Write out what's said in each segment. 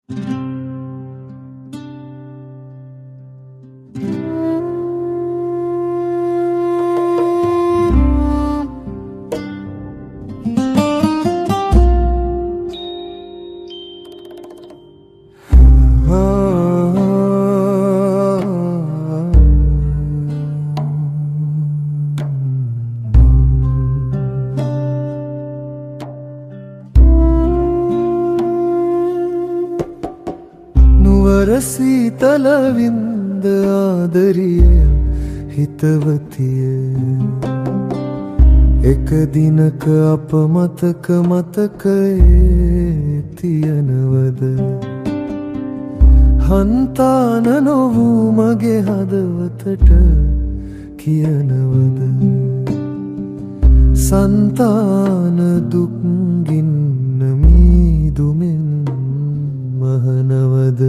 සීතල වින්ද ආදරිය හිතවතිය එක දිනක අප මතකයේ තියනවද හන්තාන නොවූ මගේ හදවතට කියනවද සන්තාන දුක්ගින්න මීදුමෙන් මහනවද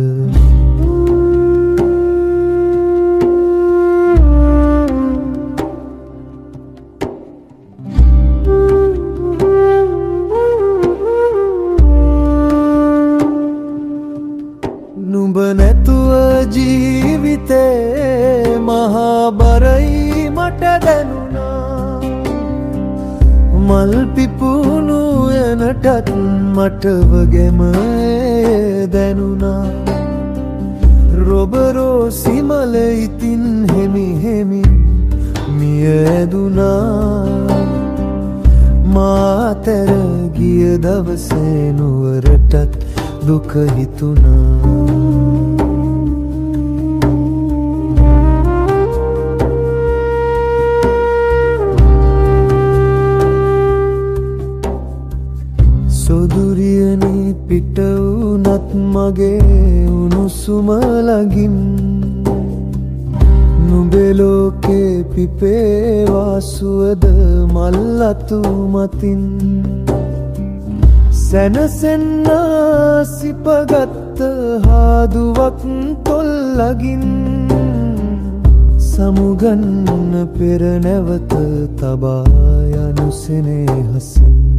නුඹ නැතුව ජීවිතේ මහා බරයි මට දැනුණා මල් පිපුණු යනටත් මට වගේම දැනුණා රොබරෝසි මල ඉතින් හෙමි හෙමි මිය ඇදුනා මාතර ගිය දවසේ නුවරටත් දුක හිතුණා සොදුරියනි පිට වුණත් මගේ උණුසුම ළඟින් නුඹේ ලෝකේ පිපේවා සුවඳ මල් අතු මතින් සැනසෙන්න සිපගත් හාදුවක් තොල්ලගින් සමුගන්න පෙර නැවත තබා යනු සෙනෙහසින්